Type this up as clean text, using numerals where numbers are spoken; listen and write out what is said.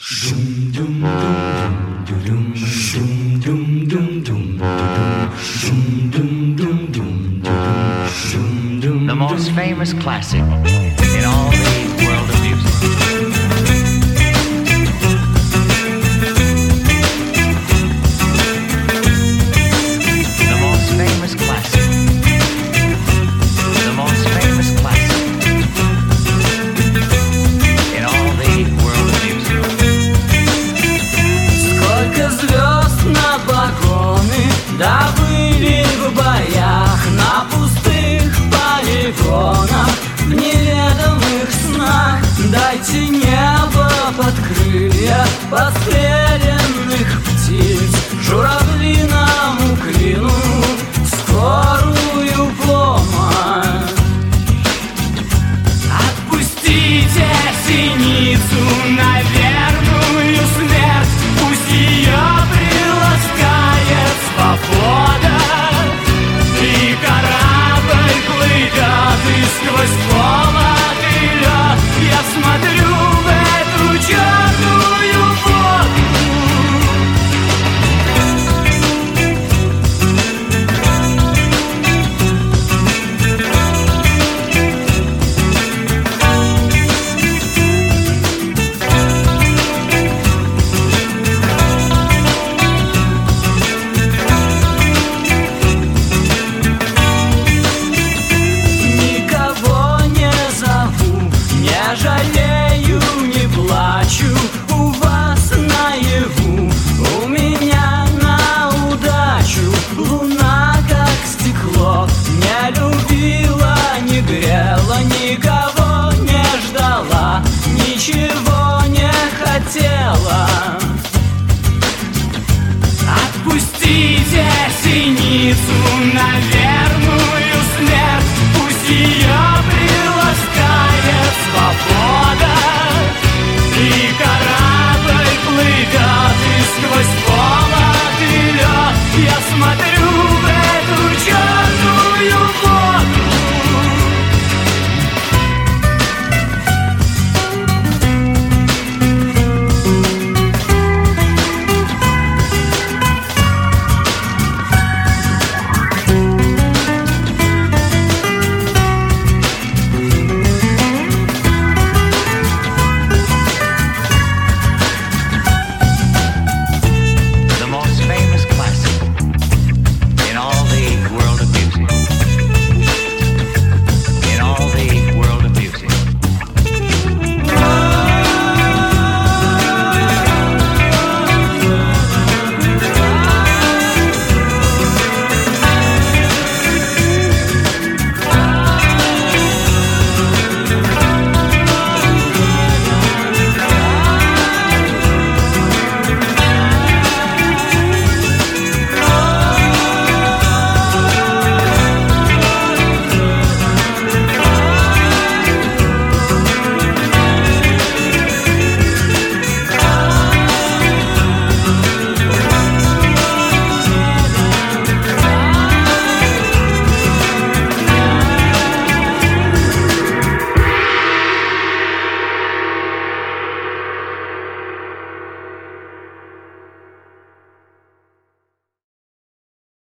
The most famous classic in all the world of music. The most famous classic. The most famous classic in all the world of music. Сколько звезд на балконе добыли в боях на пустых полигонах, в неведомых снах. Дайте небо под крылья, пострелять.